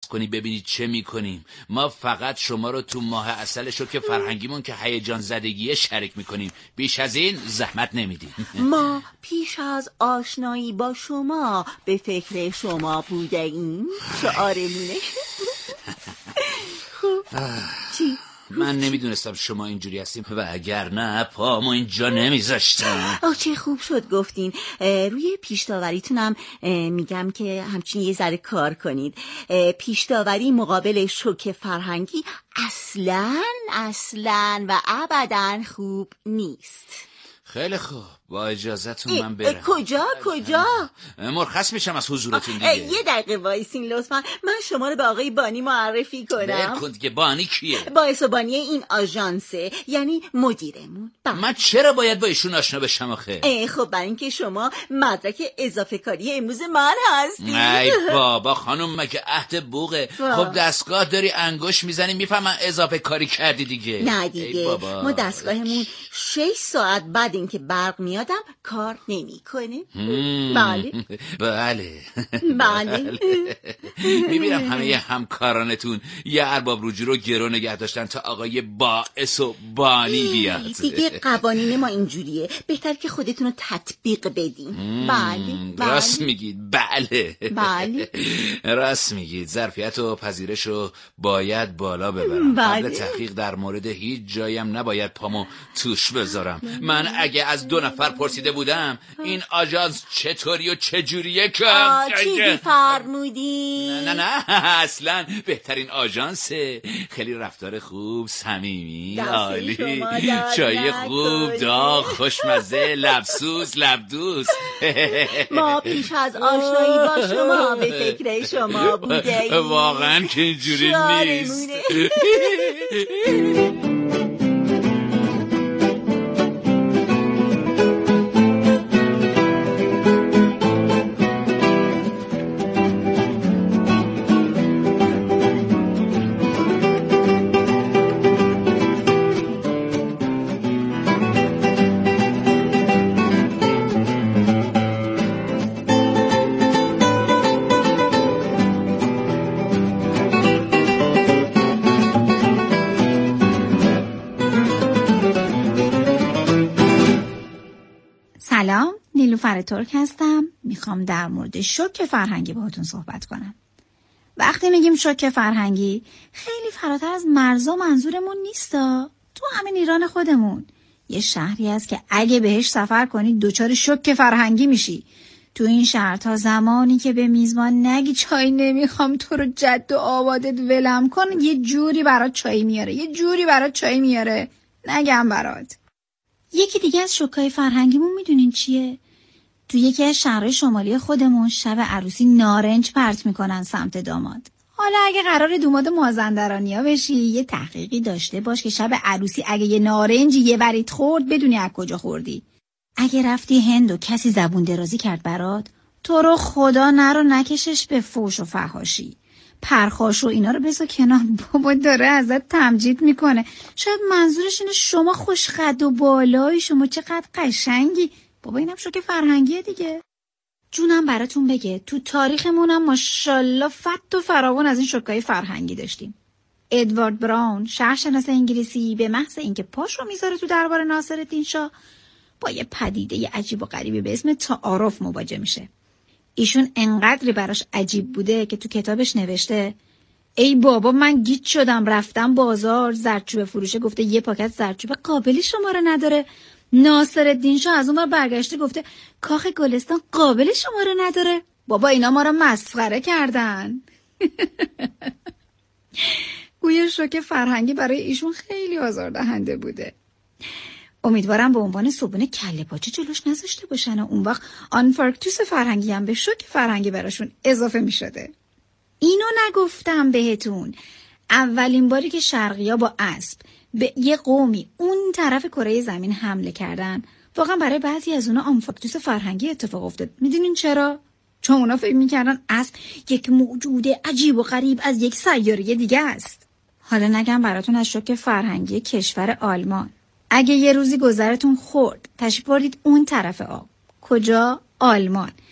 کنی ببینید چه میکنیم. ما فقط شما رو تو ماه عسل شوک فرهنگیمون که هیجان زدگیه شریک میکنیم. بیش از این زحمت نمیدیم. ما پیش از آشنایی با شما به فکر شما بوده ایم. شعارمونه. خوب چی؟ من نمیدونستم شما اینجوری هستیم و اگر نه پامو اینجا نمیذاشتم. چه خوب شد گفتین. روی پیش‌داوریتونم میگم که همچین یه ذره کار کنید. پیش‌داوری مقابل شوک فرهنگی اصلاً و ابداً خوب نیست. خیلی خوب، با اجازهتون من برم. کجا؟ مرخص میشم از حضورتون دیگه. یه دقیقه وایسین لطفا، من شما رو به آقای بانی معرفی کنم. کن دیگه. بانی کیه؟ باعث و بانی این آژانسه، یعنی مدیرمون. من چرا باید با ایشون آشنا بشم آخه؟ خب برای اینکه شما مدرک اضافه کاری امروز من هستی. ای بابا خانم، مگه عهد بوقه؟ خب دستگاه داری انگوش میزنی میفهمم اضافه کاری کردی دیگه. نه دیگه، ما دستگاهمون 6 ساعت بعد اینکه برق میادم کار نمیکنه. بله. میبینم همه همکارانتون یه ارباب رجوع رو گرو نگه داشتن تا آقای باعث و بانی بیاد. دیگه قوانین ما اینجوریه، بهتر که خودتون رو تطبیق بدین. بله. راست میگید. بله. راست میگید. ظرفیت و پذیرش رو باید بالا ببرم. قبل تحقیق در مورد هیچ جایم نباید پامو توش بذارم. من اگه از 2 نفر پرسیده بودم این آژانس چطوری و چجوریه که چیزی فرمودی؟ نه اصلا بهترین آژانسه. خیلی رفتار خوب، صمیمی، عالی، چای خوب، داغ، خوشمزه، لبسوس، لبدوس. ما پیش از آشنایی با شما به فکر شما بوده. واقعا که اینجوری نیست. سلام، نیلوفر ترک هستم. میخوام در مورد شوک فرهنگی باهاتون صحبت کنم. وقتی میگیم شوک فرهنگی خیلی فراتر از مرزا منظورمون نیستا. تو همین ایران خودمون یه شهری هست که اگه بهش سفر کنی دوچار شوک فرهنگی میشی. تو این شهر تا زمانی که به میزبان نگی چای نمیخوام تو رو جد و آبادت ولم کن، یه جوری برات چای میاره. نگم برات. یکی دیگه از شوکای فرهنگیمون میدونین چیه؟ تو یکی از شهرهای شمالی خودمون شب عروسی نارنج پرت میکنن سمت داماد. حالا اگه قرار دوماد مازندرانیا بشی، یه تحقیقی داشته باش که شب عروسی اگه یه نارنجی یه ورید خورد بدونی از کجا خوردی. اگه رفتی هند و کسی زبون درازی کرد برات، تو رو خدا نرو نکشش به فوش و فحاشی. پرخاش و اینا رو بذار کنار، بابا داره ازت تمجید میکنه. شاید منظورش اینه شما خوش قد و بالایی، شما چقدر قشنگی. بابا اینم شوک فرهنگیه دیگه. جونم براتون بگه تو تاریخمونم ماشاءالله فت و فراوان از این شوکای فرهنگی داشتیم. ادوارد براون، شهرشناس انگلیسی، به محض اینکه پاش رو میذاره تو دربار ناصرالدین شاه با یه پدیده عجیب و غریبی به اسم تعارف مواجه میشه. ایشون انقدری براش عجیب بوده که تو کتابش نوشته ای بابا من گیج شدم، رفتم بازار، زردچوبه فروشه گفته یه پاکت زردچوبه قابلی شما رو نداره. ناصرالدین شاه از اون ور برگشته گفته کاخ گلستان قابل شما رو نداره. بابا اینا ما رو مسخره کردن. گویا شوک فرهنگی برای ایشون خیلی آزاردهنده بوده. امیدوارم به عنوان صبونه کله پاچه جلوش نذاشته باشن و اون وقت آنفارکتوس فرهنگی هم به شوک فرهنگی براشون اضافه می شده. اینو نگفتم بهتون. اولین باری که شرقی‌ها با اسب به یه قومی اون طرف کره زمین حمله کردن، واقعا برای بعضی از اونا آنفارکتوس فرهنگی اتفاق افتاد. میدونین چرا؟ چون اونا فکر میکردن اسب یک موجود عجیب و غریب از یک سیاره دیگه است. حالا نگم براتون از شوک فرهنگی کشور آلمان. اگه یه روزی گذرتون خورد تشریف بردید اون طرف آب، کجا؟ آلمان،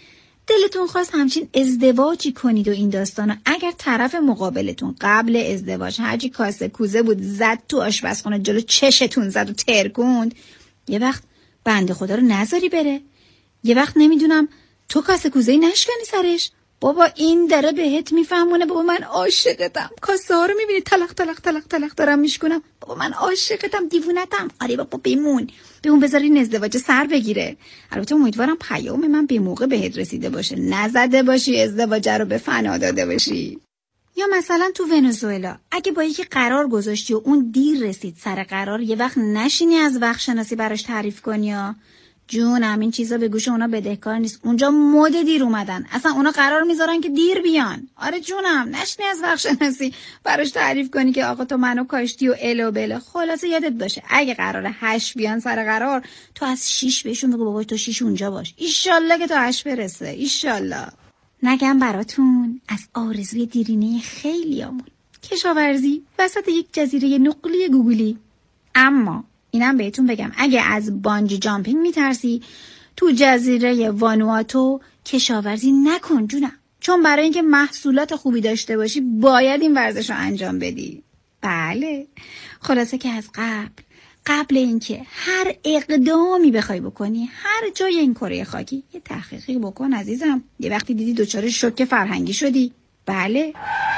دلتون خواست همچین ازدواجی کنید و این داستانا. اگر طرف مقابلتون قبل ازدواج هرچی کاسه کوزه بود زد تو آشپزخونه جلو چشتون زد و ترکوند، یه وقت بنده خدا رو نذاری بره، یه وقت نمیدونم تو کاسه کوزه‌ای نشکنی سرش. بابا این داره بهت میفهمونه بابا من عاشقتم. کاسه ها رو میبینی تلق تلق تلق تلق دارم میشکنم، بابا من عاشقتم دیوونتم. آره بابا بمون بذار این ازدواج سر بگیره. البته امیدوارم پیام من به موقع بهت رسیده باشه، نزده باشی ازدواج رو به فنا داده باشی. یا مثلا تو ونزوئلا اگه با یکی قرار گذاشتی و اون دیر رسید سر قرار، یه وقت نشینی از وقت شناسی براش تعریف کنی. یا جونم این چیزا به گوش اونا بدهکار نیست. اونجا مد دیر اومدن، اصلا اونا قرار میذارن که دیر بیان. آره جونم نشینی از وقت شناسی براش تعریف کنی که آقا تو منو کاشتی و ال و بله. خلاصه یادت باشه اگه قراره 8 بیان سر قرار، تو از 6 بهشون بگو بابا تو 6 اونجا باش، ایشالله که تو 8 برسه ایشالله. نگم براتون از آرزوی دیرینه خیلیامون، کشاورزی وسط یک جزیره نقلی گوگلی. اما اینم بهتون بگم اگه از بانجی جامپینگ میترسی، تو جزیره وانواتو کشاورزی نکن جونم، چون برای اینکه محصولات خوبی داشته باشی باید این ورزش رو انجام بدی. بله خلاصه که از قبل اینکه هر اقدامی بخوای بکنی هر جای این کره خاکی یه تحقیقی بکن عزیزم. یه وقتی دیدی دچار شوک فرهنگی شدی. بله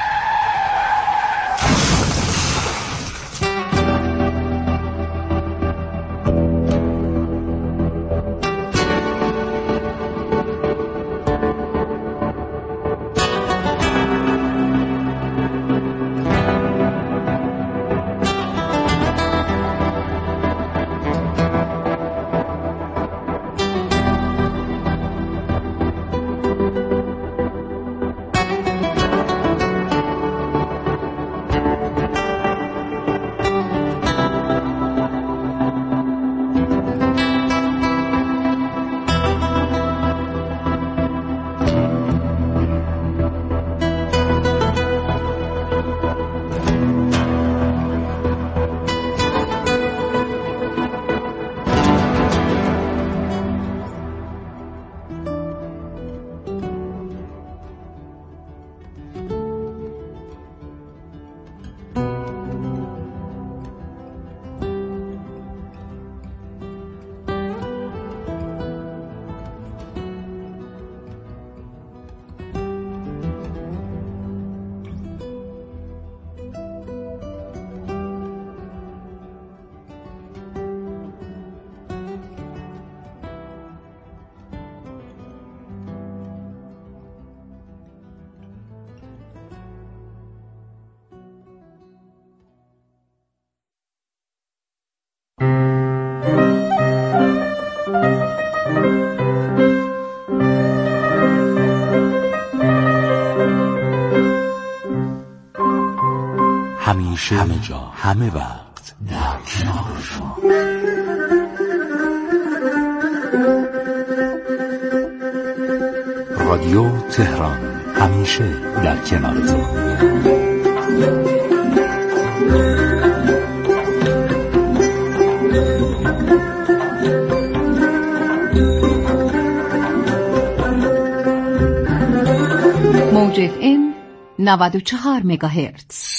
همیشه همه جا همه وقت در کنار شما. رادیو تهران همیشه در کنارتون. موج FM 94 مگاهرتز.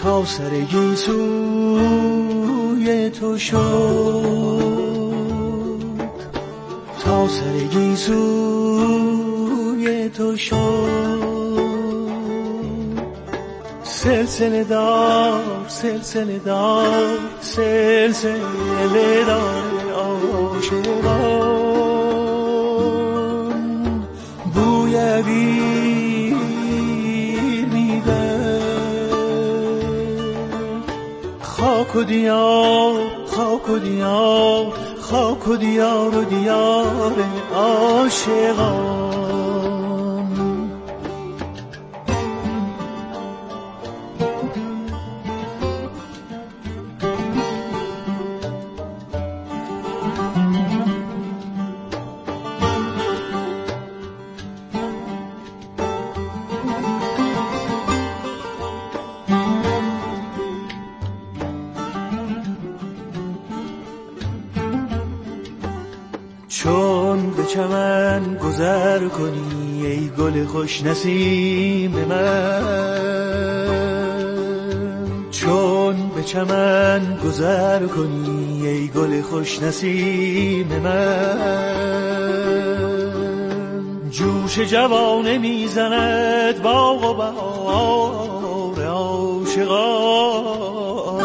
تا سر گیسوی تو شد، تا سر گیسوی تو شد. سلسله دار سلسله دار سلسله دار عاشقان، بوی عبیر میده. خاک و دیار خاک و دیار خاک و دیار و دیار عاشقان. چون به چمن گذر کنی ای گل خوش نسیم من، چون به چمن گذر کنی ای گل خوش نسیم من، جوش جوانه میزند باغ و بهار عاشقان.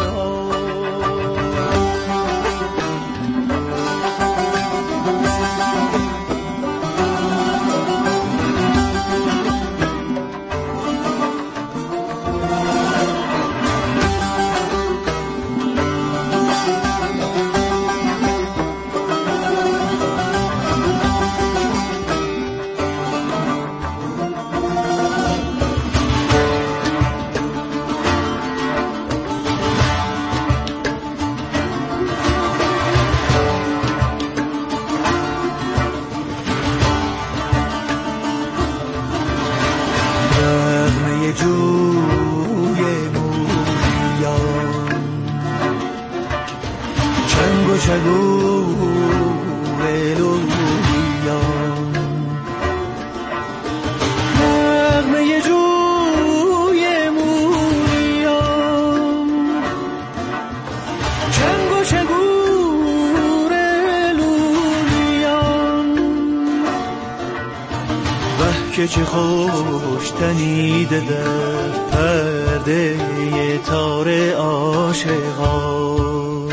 که چه خوش تنیده در پرده تار عاشقان.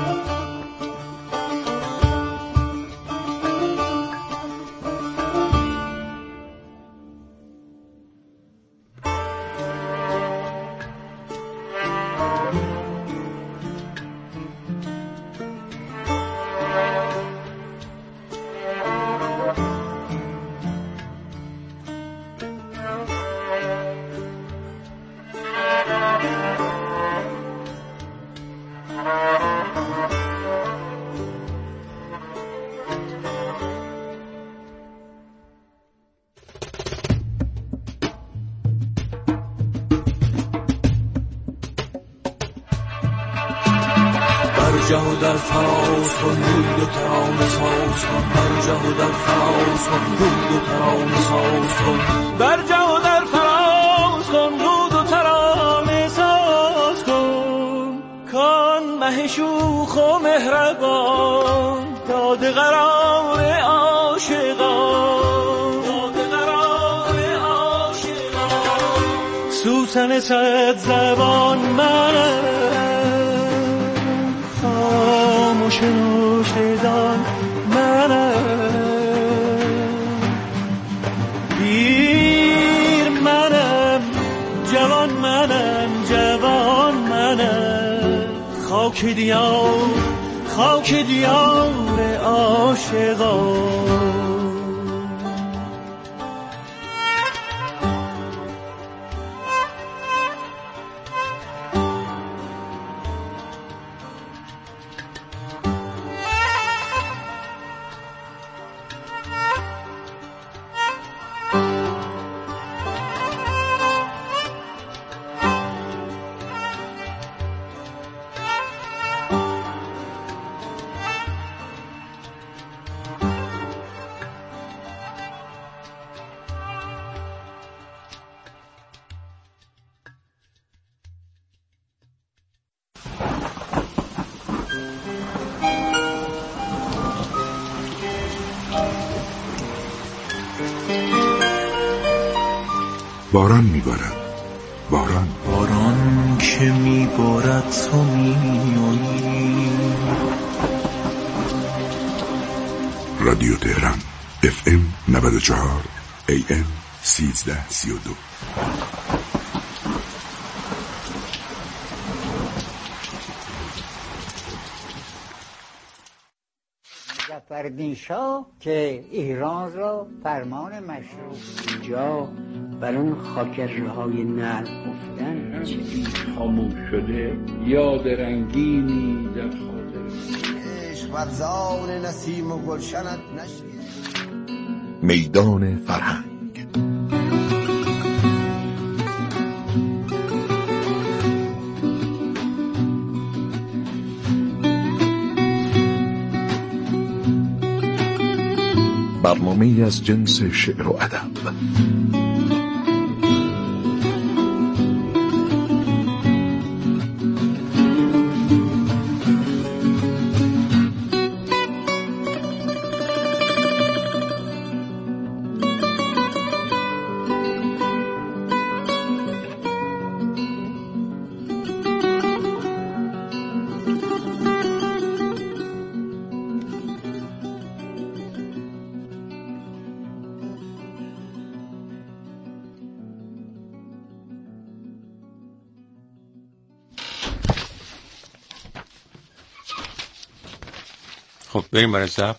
برجه و در فراز کن رود و ترانه ساز کن، برجه و در فراز کن رود و ترانه ساز کن، برجه و در فراز کن رود و ترانه ساز کن. کان مه شوخ و مهربان داده قرار عاشقان، داده قرار عاشقان. سوسن صد زبان منم، خاموش نوشیدان منم، پیر منم جوان منم جوان منم. خاک دیار خاک دیار عاشقان. باران میبارد، باران که میبارد تو میایی. رادیو تهران FM 94 AM 1332. ظفرالدین شاه که ایران را فرمان مشروع اینجا بر اون خاکرهای نرم گفتن خاموش شده یاد رنگینی در خاطر عشق ورزان نسیم و گلشنت نشید. میدان فرهنگ. برنامه‌ای از جنس شعر و ادب. خب بریم برای ضبط.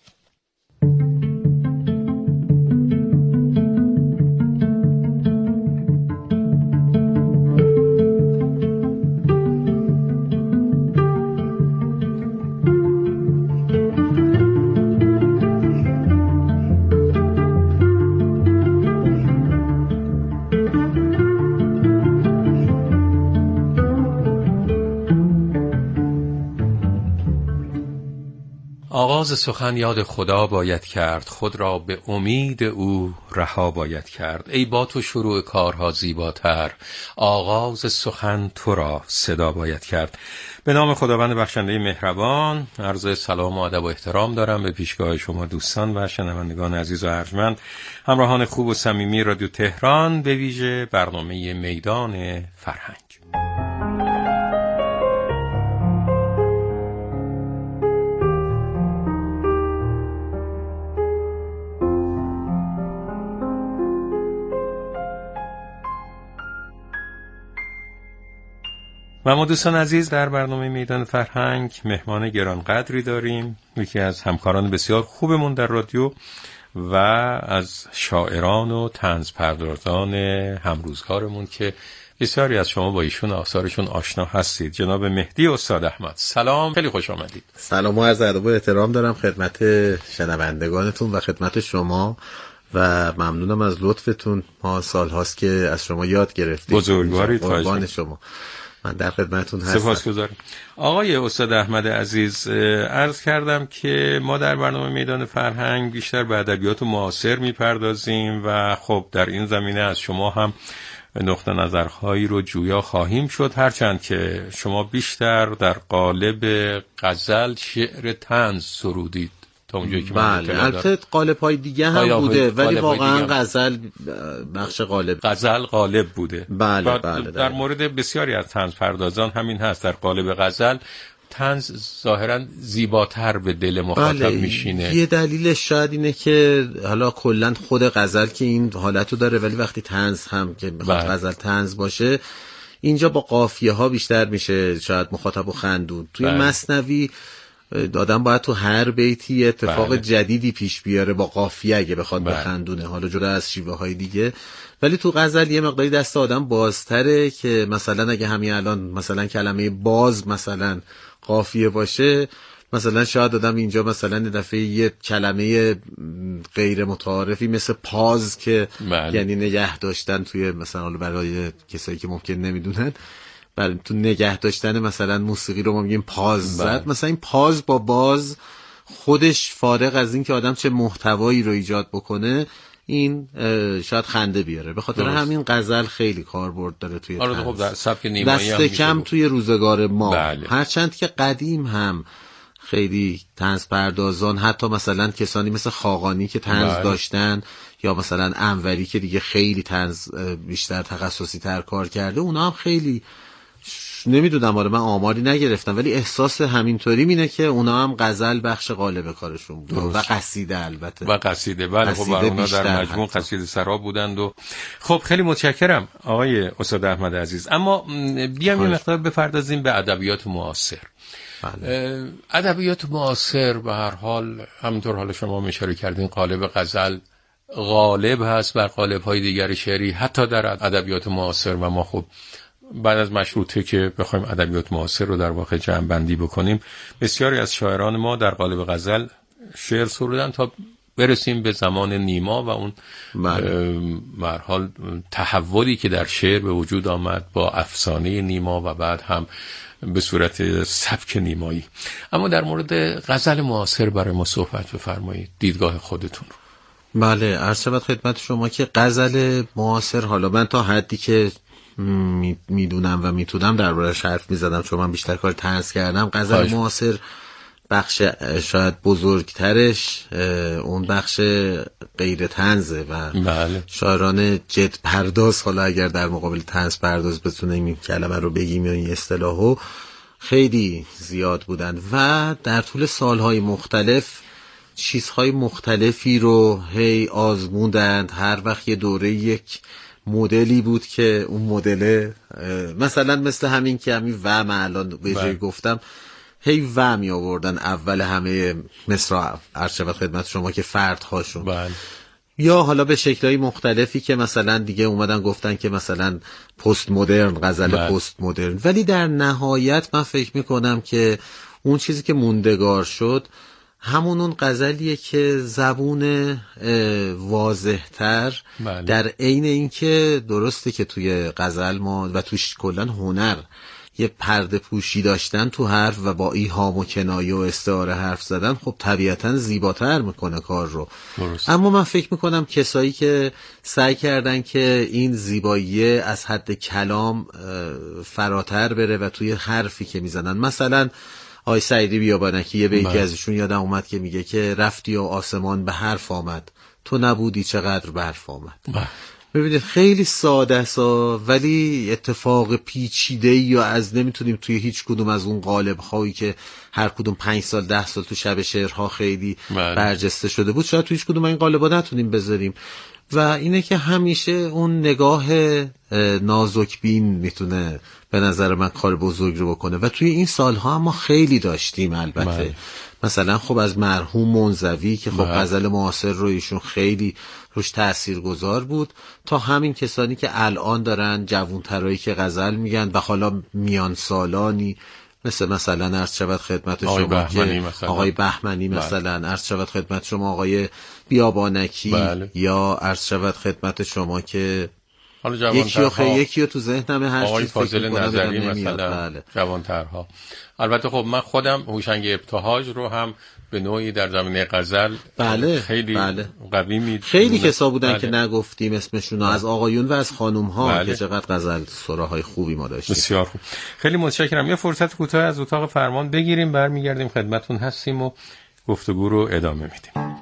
آغاز سخن یاد خدا باید کرد، خود را به امید او رها باید کرد. ای با تو شروع کارها زیباتر، آغاز سخن تو را صدا باید کرد. به نام خداوند بخشنده مهربان عرض سلام و ادب و احترام دارم به پیشگاه شما دوستان و شنوندگان عزیز و ارجمند، همراهان خوب و صمیمی رادیو تهران، به ویژه برنامه میدان فرهنگ. و ما دوستان عزیز در برنامه میدان فرهنگ مهمان گرانقدری داریم، یکی از همکاران بسیار خوبمون در رادیو و از شاعران و طنز پردازان همروزگارمون که بسیاری از شما با ایشون آثارشون آشنا هستید، جناب مهدی استاد احمد. سلام، خیلی خوش آمدید. سلام و عرض ادب و احترام دارم خدمت شنوندگانتون و خدمت شما و ممنونم از لطفتون. ما سال هاست که از شما یاد گرفتیم. بزرگوارید، قربان شما. من در خدمتتون هستم. سپاسگزارم. آقای استاد احمد عزیز، عرض کردم که ما در برنامه میدان فرهنگ بیشتر به ادبیات معاصر میپردازیم و خب در این زمینه از شما هم نقطه نظرهایی رو جویا خواهیم شد، هرچند که شما بیشتر در قالب غزل، شعر طنز سرودید تا اونجایی که من بله، البته قالب‌های دیگه هم بوده ولی واقعا غزل بخش غزل غالب بوده. بله در مورد بسیاری از طنز پردازان همین هست، در قالب غزل طنز ظاهرا زیباتر به دل مخاطب میشینه. یه دلیلش شاید اینه که حالا کلا خود غزل که این حالتو داره، ولی وقتی طنز هم که بخواد غزل طنز باشه اینجا با قافیه ها بیشتر میشه شاید مخاطبو خندون. توی مثنوی آدم باید تو هر بیتی اتفاق جدیدی پیش بیاره با قافیه اگه بخواد بخندونه، حالا جدا از شیوه های دیگه. ولی تو غزل یه مقداری دست آدم بازتره که مثلا اگه همین الان مثلا کلمه باز مثلا قافیه باشه، مثلا شاید آدم اینجا مثلا دفعه یه کلمه غیر متعارفی مثل پاز که یعنی نگه داشتن توی مثلا برای کسایی که ممکن نمیدونن، برای تو نگه داشتن مثلا موسیقی رو ما میگیم پاز زد. مثلا این پاز با باز خودش فارغ از این که آدم چه محتوایی رو ایجاد بکنه این شاید خنده بیاره. به خاطر همین غزل خیلی کاربرد داره توی خب در سبک نیمایی هم دست کم توی روزگار ما. هرچند که قدیم هم خیلی طنز پردازان، حتی مثلا کسانی مثل خاقانی که طنز داشتن یا مثلا انوری که دیگه خیلی طنز بیشتر تخصصی تر کار کرده، اونا هم خیلی نمیدونم، آره من آماری نگرفتم ولی احساس همینطوری مینه که اونا هم غزل بخش غالب کارشون بود و قصیده البته و قصیده. بله خب اونا در مجموع قصیده سرا بودند. و خب خیلی متشکرم آقای استاد احمد عزیز. اما بیام یه مقدار بپردازیم به ادبیات معاصر. ادبیات معاصر به هر حال همونطور حالا شما اشاره کردین قالب غزل غالب هست بر قالب‌های دیگر شعری حتی در ادبیات معاصر، و ما خب بعد از مشروطه که بخوایم ادبیات معاصر رو در واقع جمع بندی بکنیم، بسیاری از شاعران ما در قالب غزل شعر سرودن تا برسیم به زمان نیما و اون به هر حال تحولی که در شعر به وجود آمد با افسانه نیما و بعد هم به صورت سبک نیمایی. اما در مورد غزل معاصر برای ما صحبت بفرمایید، دیدگاه خودتون رو. بله، عرض شود خدمت شما که غزل معاصر، حالا من تا حدی که میدونم و میتونم درباره‌اش حرف میزدم چون من بیشتر کار طنز کردم، غزل معاصر بخش شاید بزرگترش اون بخش غیر طنزه و شاعران جد پرداز، حالا اگر در مقابل طنز پرداز بتونیم این کلمه رو بگیم یا این اصطلاحو، خیلی زیاد بودن و در طول سالهای مختلف چیزهای مختلفی رو هی آزمودند. هر وقت یه دوره یک مدلی بود که اون مدل مثلا مثل همین که همین و من الان به جای گفتم هی و می آوردن اول همه مصرع، عرض شود خدمت شما که فردهاشون یا حالا به شکلهای مختلفی که مثلا دیگه اومدن گفتن که مثلا پست مدرن، غزل پست مدرن. ولی در نهایت من فکر میکنم که اون چیزی که موندگار شد همون اون غزلیه که زبون واضح‌تر در عین اینکه درسته که توی غزل ما و توش کلن هنر یه پرده پوشی داشتن تو حرف و با ایهام و کنایه و استعاره حرف زدن، خب طبیعتاً زیباتر میکنه کار رو. اما من فکر میکنم کسایی که سعی کردن که این زیبایی از حد کلام فراتر بره و توی حرفی که میزنن، مثلا آقای سعیدی بیابانکی یه بیتی ازشون یادم اومد که میگه که رفتی و آسمان به حرف آمد، تو نبودی چقدر برف آمد. ببینید خیلی ساده است ولی اتفاق پیچیده‌ای یا از نمیتونیم توی هیچ کدوم از اون قالب هایی که هر کدوم 5 سال 10 سال تو شب شعرها خیلی برجسته شده بود، شاید توی هیچ کدوم این قالب‌ها نتونیم بذاریم. و اینه که همیشه اون نگاه نازک بین میتونه به نظر من کار بزرگ رو بکنه و توی این سالها ما خیلی داشتیم. البته مثلا خب از مرحوم منزوی که خب غزل معاصر رو ایشون خیلی روش تاثیرگذار بود، تا همین کسانی که الان دارن جوانترایی که غزل میگن و حالا میان سالانی مثلا عرض شود خدمت شما آقای بهمنی مثلا عرض شود خدمت شما آقای بیابانکی یا عرض شود خدمت شما که یکی رو تو ذهنم هر آقای چیز فاضل نظری مثلا جوانترها. البته خب من خودم هوشنگ ابتهاج رو هم به نوعی در زمینه غزل خیلی قوی میدونم. خیلی کسا بودن که نگفتیم اسمشون از آقایون و از خانوم‌ها که چقدر غزل سراهای خوبی ما داشتیم. بسیار خوب، خیلی متشکرم. یه فرصت کوتاه از اتاق فرمان بگیریم، برمیگردیم خدمتتون هستیم و گفتگو رو ادامه میدیم.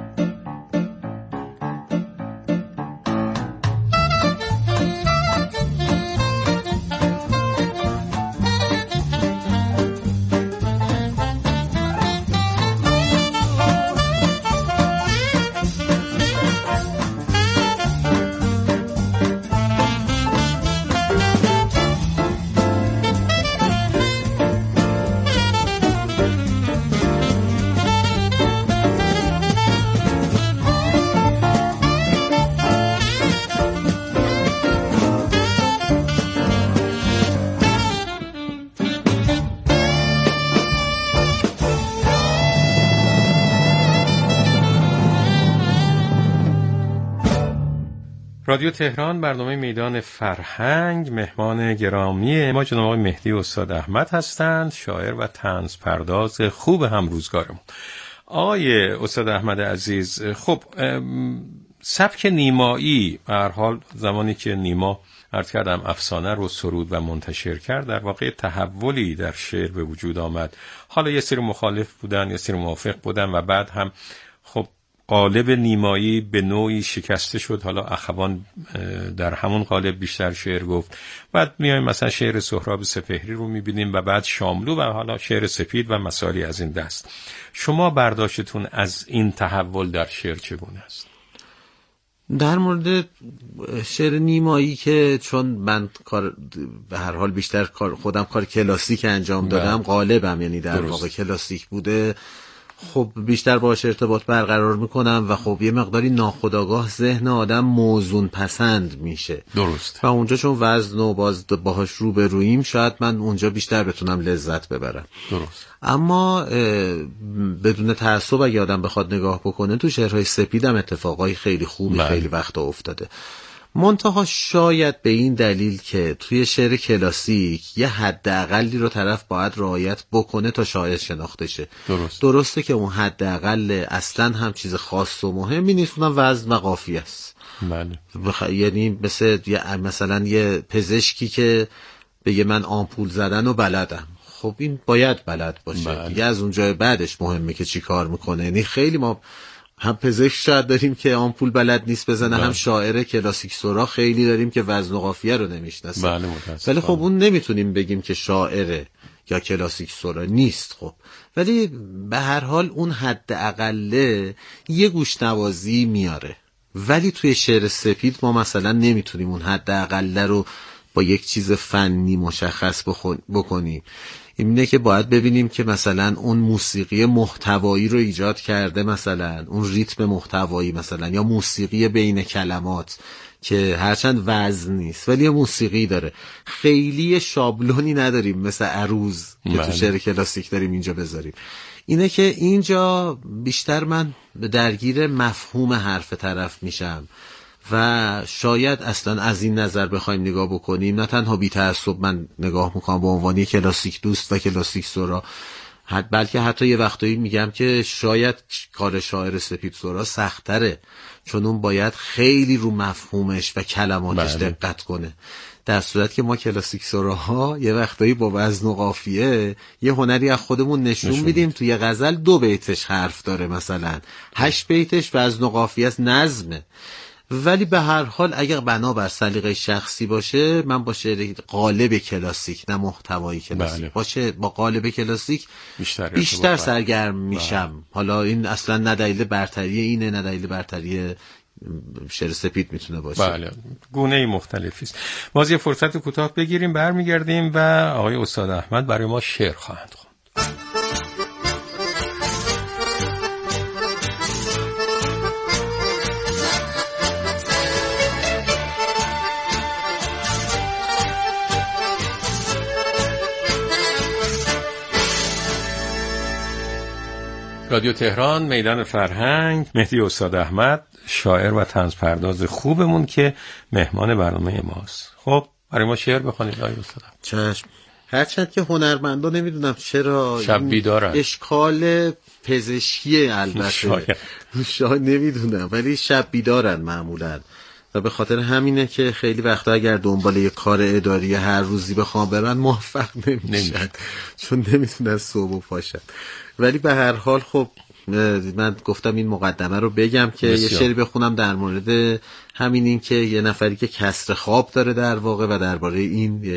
رادیو تهران، برنامه میدان فرهنگ. مهمان گرامی ما جناب آقای مهدی استاد احمد هستند، شاعر و طنز پرداز خوب هم روزگارمون. آقای استاد احمد عزیز، خب سبک نیمایی به هر حال زمانی که نیما عرض کردم افسانه رو سرود و منتشر کرد، در واقع تحولی در شعر به وجود آمد. حالا یه سری مخالف بودن، یه سری موافق بودن و بعد هم خب قالب نیمایی به نوعی شکسته شد. حالا اخوان در همون قالب بیشتر شعر گفت. بعد میایم مثلا شعر سهراب سپهری رو میبینیم و بعد شاملو و حالا شعر سپید و مسائلی از این دست. شما برداشتتون از این تحول در شعر چگونه است؟ در مورد شعر نیمایی که چون من به هر حال بیشتر خودم کار کلاسیک انجام دادم، غالبم یعنی در واقع کلاسیک بوده، خب بیشتر باهاش ارتباط برقرار میکنم و خب یه مقداری ناخودآگاه ذهن آدم موزون پسند میشه. درست. و اونجا چون وزن و باهاش روبروییم شاید من اونجا بیشتر بتونم لذت ببرم. درست. اما بدون تعصب اگه آدم بخواد نگاه بکنه تو شعرهای سپیدم اتفاقای خیلی خوبی خیلی وقتا افتاده. منتها شاید به این دلیل که توی شعر کلاسیک یه حداقلی رو طرف باید رعایت بکنه تا شاعر شناخته شه. درسته که اون حداقل اصلا هم چیز خاص و مهمی نیست، اونم وزن و قافیه است. یعنی مثلا یه پزشکی که بگه من آمپول زدن و بلدم، خب این باید بلد باشه. دیگه از اونجای بعدش مهمه که چی کار میکنه. یعنی خیلی ما هم پزشک شاید داریم که آمپول بلد نیست بزنه، هم شاعر کلاسیک سرا خیلی داریم که وزن و قافیه رو نمیشناسه. ولی خب اون نمیتونیم بگیم که شاعره یا کلاسیک سرا نیست. خب ولی به هر حال اون حد اقله یه گوشنوازی میاره. ولی توی شعر سپید ما مثلا نمیتونیم اون حد اقله رو با یک چیز فنی مشخص بکنیم. اینه که باید ببینیم که مثلا اون موسیقی محتوایی رو ایجاد کرده، مثلا اون ریتم محتوایی، مثلا یا موسیقی بین کلمات که هرچند وزن نیست ولی موسیقی داره. خیلی شابلونی نداریم مثل عروض که تو شعر کلاسیک داریم اینجا بذاریم. اینه که اینجا بیشتر من درگیر مفهوم حرف طرف میشم و شاید اصلا از این نظر بخوایم نگاه بکنیم، نه تنها بی تعصب من نگاه میکنم به عنوان کلاسیک دوست و کلاسیک سرا، بلکه حتی یه وقتایی میگم که شاید کار شاعر سپید سرا سخت‌تره، چون اون باید خیلی رو مفهومش و کلماتش دقت کنه. در صورت که ما کلاسیک سراها یه وقتایی با وزن و قافیه یه هنری از خودمون نشون میدیم. توی غزل 2 بیتش حرف داره، مثلا 8 بیتش وزن و قافیه است، نظمه. ولی به هر حال اگر بنابر سلیقه شخصی باشه، من با شعر قالب کلاسیک نه محتوایی کلاسیک باشه، با قالب کلاسیک بیشتر سرگرم میشم. حالا این اصلا نه دلیل برتری اینه، نه دلیل برتری شعر سپید میتونه باشه. بله، گونه مختلفی است. باز یه فرصت کوتاه بگیریم، برمیگردیم و آقای استاد احمد برای ما شعر خواهند خوند. رادیو تهران، میدان فرهنگ، مهدی استاد احمد، شاعر و طنزپرداز خوبمون که مهمان برنامه ماست. خب برای ما شعر بخونید آقای استاد. چشم. هرچند که هنرمندا نمیدونم چرا شب بیدارن، اشکال پزشکی البته شاید نمیدونم، ولی شب بیدارن معمولا و به خاطر همینه که خیلی وقتا اگر دنبال یه کار اداری هر روزی بخوام برن موفق نمیشن چون نمیتونن صبح پاشن. ولی به هر حال خب من گفتم این مقدمه رو بگم که یه شعری بخونم در مورد همین، این که یه نفری که کسر خواب داره در واقع و درباره این